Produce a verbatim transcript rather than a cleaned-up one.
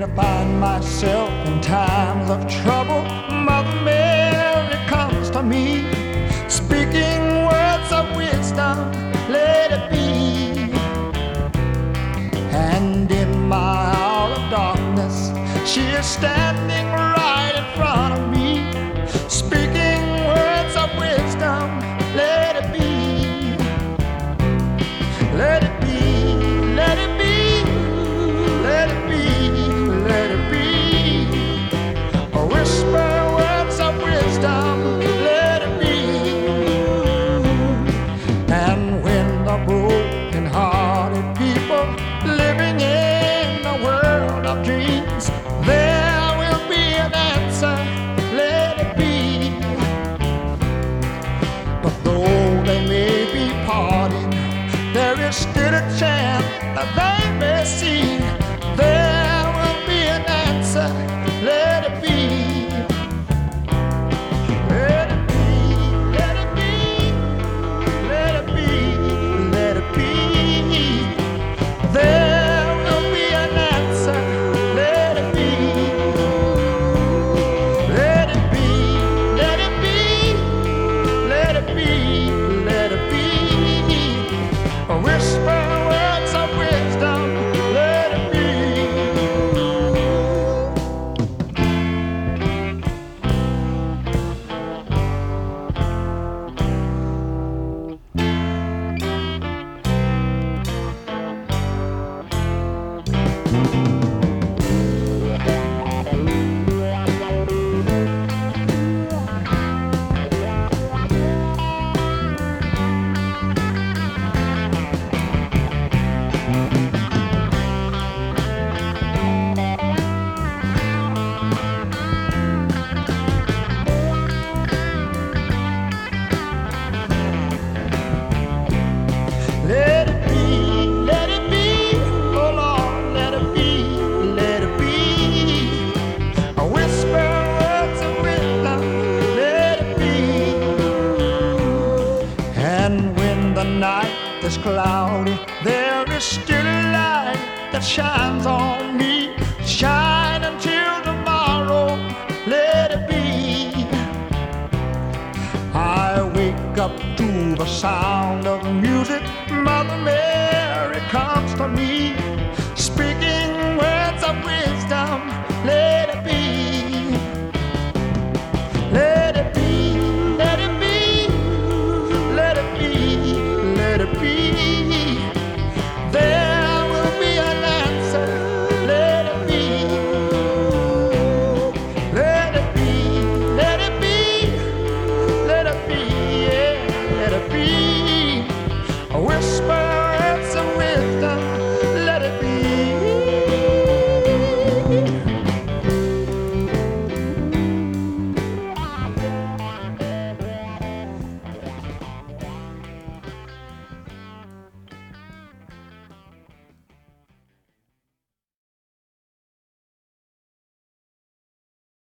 I find myself in times of trouble, Mother Mary comes to me, speaking words of wisdom, let it be. And in my hour of darkness, she is standing right in front of me, speaking words of wisdom, let it be. Let it be, let it be, let it be, let it be. A whisper words of wisdom, let it be. And when the broken-hearted people living in a world of dreams, there will be an answer, let it be. But though they may be parted, there is still a chance that they may see. There will be an answer, let it be. Let it be, let it be, let it be, let it be. There will be an answer, let it be. Let it be, let it be, let it be, let it be. A whisper words of wisdom, let it be. Let it be, let it be, oh Lord, let it be, let it be. A whisper words of wisdom, let it be. And when the night is cloudy, there is still a light that shines on me. Shine until tomorrow, let it be. I wake up to the sound of music, Mother Mary comes to me, speaking words of wisdom, let it be. Let it be, let it be, let it be, let it be. There will be an answer, let it be. Let it be, let it be, let it be, yeah, let it be. I wish